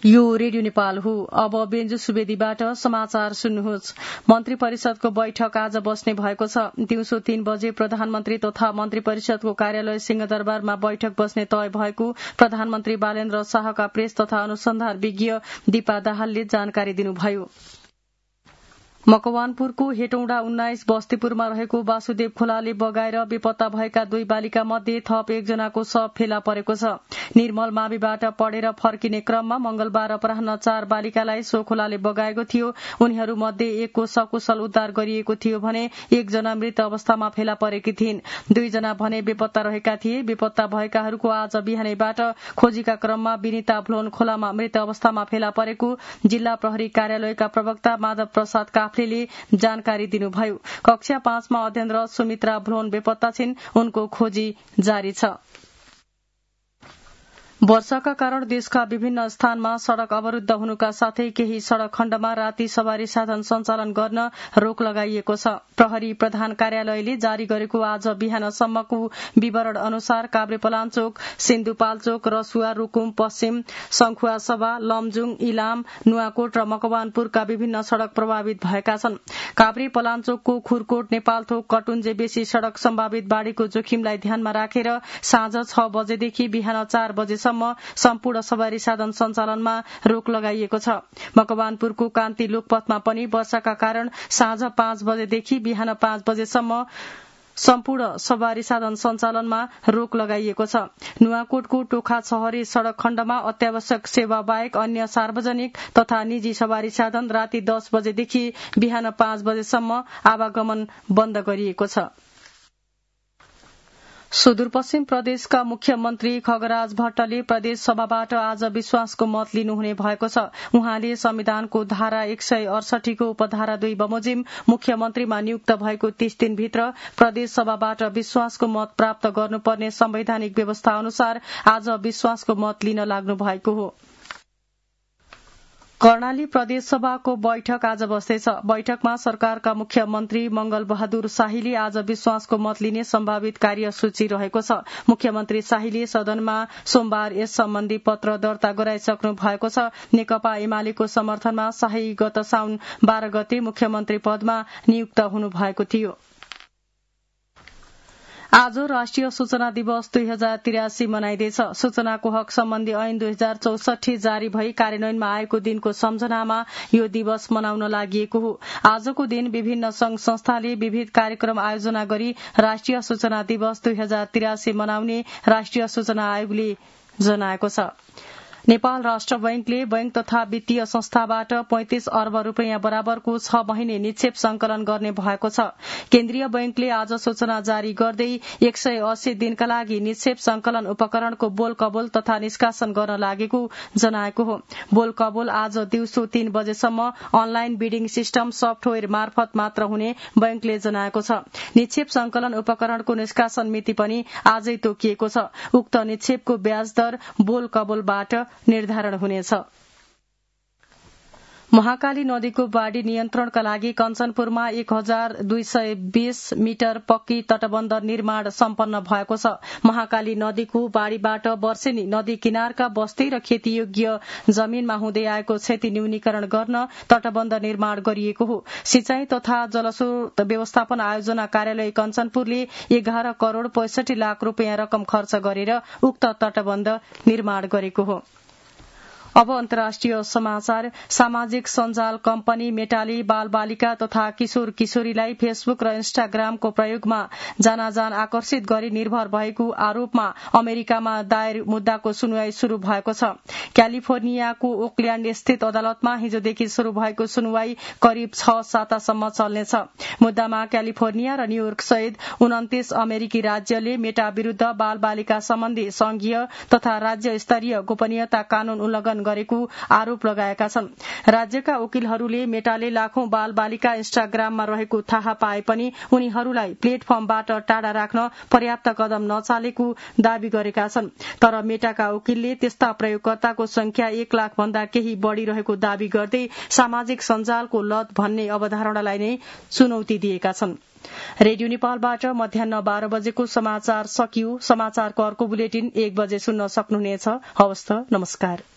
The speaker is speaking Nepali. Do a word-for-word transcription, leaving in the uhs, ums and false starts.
यो रेडियो नेपाल हो। अब बेन्जु सुवेदीबाट समाचार सुन्नुहोस्। मन्त्री परिषदको बैठक आज बस्ने भएको छ। दिउँसो तीन बजे प्रधानमन्त्री तथा मन्त्री परिषदको कार्यालय सिंहदरबारमा बैठक बस्ने तय भएको प्रधानमन्त्री बालेन्द्र शाहका प्रेस तथा अनुसन्धान विज्ञ दीपा दाहालले जानकारी दिनुभयो। मकवानपुरको हेटौँडा उन्नाइस बस्तीपुरमा रहेको वासुदेव खोलाले बगाएर बेपत्ता भएका दुई बालिका मध्ये थप एकजनाको शव फेला परेको छ। निर्मल माविबाट पढेर फर्किने क्रममा मंगलबार अपराह्न चार बालिकालाई सो खोलाले बगाएको थियो। उनीहरू मध्ये एकको सकुशल उद्धार गरिएको थियो भने एकजना मृत अवस्थामा फेला परेकी थिइन्। दुईजना भने बेपत्ता रहेका थिए। बेपत्ता भएकाहरूको आज बिहानैबाट खोजीका क्रममा विनिता भ्लोन खोलामा मृत अवस्थामा फेला परेको जिल्ला प्रहरी कार्यालयका प्रवक्ता माधव प्रसाद काफ्लेले जानकारी दिनुभयो। कक्षा पाँचमा अध्ययनरत सुमित्रा भ्लोन बेपत्ता छिन्। उनको खोजी जारी छ। वर्षाका कारण देशका विभिन्न स्थानमा सड़क अवरूद्ध हुनुका साथै केही सड़क खण्डमा राति सवारी साधन सञ्चालन गर्न रोक लगाइएको छ। प्रहरी प्रधान कार्यालयले जारी गरेको आज बिहानसम्मको विवरण अनुसार काभ्रेपलाञ्चोक, सिन्धुपाल्चोक, रसुवा, रुकुम, पश्चिम, संखुवासभा, लमजुङ, इलाम, नुवाकोट र मकवानपुरका विभिन्न सड़क प्रभावित भएका छन्। काभ्रेपलाञ्चोकको खुरकोट, नेपालथोक, कटुन्जे बेसी सड़क सम्भावित बाढ़ीको जोखिमलाई ध्यानमा राखेर साँझ छ बजेदेखि बिहान चार बजेसम्म सम्पूर्ण सवारी साधन सञ्चालनमा रोक लगाइएको छ। मकवानपुरको कान्ति लोकपथमा पनि वर्षाका कारण साँझ पाँच बजेदेखि बिहान पाँच बजेसम्म सम्पूर्ण सवारी साधन सञ्चालनमा रोक लगाइएको छ। नुवाकोटको टोखा छहरे सड़क खण्डमा अत्यावश्यक सेवा बाहेक अन्य सार्वजनिक तथा निजी सवारी साधन राति दस बजेदेखि बिहान पाँच बजेसम्म आवागमन बन्द गरिएको छ। सुदूरपश्चिम प्रदेशका मुख्यमन्त्री खगराज भट्टले प्रदेश सभाबाट आज विश्वासको मत लिनुहुने भएको छ। उहाँले संविधानको धारा एक सय अडसठीको उपधारा दुई बमोजिम मुख्यमन्त्रीमा नियुक्त भएको तीस दिनभित्र प्रदेश सभाबाट विश्वासको मत प्राप्त गर्नुपर्ने संवैधानिक व्यवस्था अनुसार आज विश्वासको मत लिन लाग्नु भएको हो। कर्णाली प्रदेश सभाको बैठक आज बस्दैछ। बैठकमा सरकारका मुख्यमन्त्री मंगल बहादुर शाहीले आज विश्वासको मत लिने सम्भावित कार्यसूची रहेको छ। मुख्यमन्त्री शाहीले सदनमा सोमबार यस सम्बन्धी पत्र दर्ता गराइसक्नु भएको छ। नेकपा एमालेको समर्थनमा शाही गत साउन बाह्र गते मुख्यमन्त्री पदमा नियुक्त हुनु भएको थियो। आज राष्ट्रिय सूचना दिवस दुई हजार तिरासी मनाइँदैछ। सूचनाको हक सम्बन्धी ऐन दुई हजार चौसठी जारी भई कार्यान्वयनमा आएको दिनको सम्झनामा यो दिवस मनाउन लागि हो। आजको दिन विभिन्न संघ संस्थाले विविध कार्यक्रम आयोजना गरी राष्ट्रिय सूचना दिवस दुई हजार तिरासी मनाउने राष्ट्रिय सूचना आयोगले जनाएको छ। नेपाल राष्ट्र बैंकले बैंक तथा वित्तीय संस्थाबाट पैंतिस अर्ब रूपियाँ बराबरको छ महिने निक्षेप संकलन गर्ने भएको छ। केन्द्रीय बैंकले आज सूचना जारी गर्दै एक सय अस्सी दिनका लागि निक्षेप संकलन उपकरणको बोल कबोल तथा निष्कासन गर्न लागेको जनाएको हो। बोल कबोल आज दिउँसो तीन बजेसम्म अनलाइन बिडिङ सिस्टम सफ्टवेयर मार्फत मात्र हुने बैंकले जनाएको छ। निक्षेप संकलन उपकरणको निष्कासन मिति पनि आजै तोकिएको छ। उक्त निक्षेपको ब्याज दर बोल कबोलबाट निर्धारण हुनेछ। महाकाली नदीको बाढ़ी नियन्त्रणका लागि कञ्चनपुरमा एक हजार दुई सय बीस मिटर पक्की तटबन्ध निर्माण सम्पन्न भएको छ। महाकाली नदीको बाढ़ीबाट वर्षेनी नदी किनारका बस्ती र खेतीयोग्य जमीनमा हुँदै आएको क्षति न्यूनीकरण गर्न तटबन्ध निर्माण गरिएको हो। सिंचाई तथा जलस्रोत व्यवस्थापन आयोजना कार्यालय कञ्चनपुरले एघार करोड़ पैंसठी लाख रूपियाँ रकम खर्च गरेर उक्त तटबन्ध निर्माण गरेको हो। अब अन्तर्राष्ट्रिय समाचार। सामाजिक सञ्जाल कम्पनी मेटाले बाल बालिका तथा किशोर किशोरीलाई फेसबुक र इन्स्टाग्रामको प्रयोगमा जानाजान आकर्षित गरी निर्भर भएको आरोपमा अमेरिकामा दायर मुद्दाको सुनवाई शुरू भएको छ। क्यालिफोर्नियाको ओकल्याण्ड स्थित अदालतमा हिजोदेखि शुरू भएको सुनवाई करिब छ सातासम्म चल्नेछ। मुद्दामा क्यालिफोर्निया र न्यूयोर्क सहित उन्तिस अमेरिकी राज्यले मेटा विरूद्ध बाल बालिका सम्बन्धी संघीय तथा राज्य स्तरीय गोपनीयता कानून उल्लंघन गरेको आरोप लगाएका छन्। राज्यका वकिलहरूले मेटाले लाखौं बाल बालिका इन्स्टाग्राममा रहेको थाहा पाए पनि उनीहरूलाई प्लेटफर्मबाट टाढा राख्न पर्याप्त कदम नचालेको दावी गरेका छन्। तर मेटाका वकिलले त्यस्ता प्रयोगकर्ताको संख्या एक लाख भन्दा केही बढ़ी रहेको दावी गर्दै सामाजिक सञ्जालको लत भन्ने अवधारणालाई नै चुनौती दिएका छन्। रेडियो नेपालबाट मध्याह्न बाह्र बजेको समाचार सकियो। समाचारको अर्को बुलेटिन एक बजे सुन्न सक्नुहुनेछ। हवस् त, नमस्कार।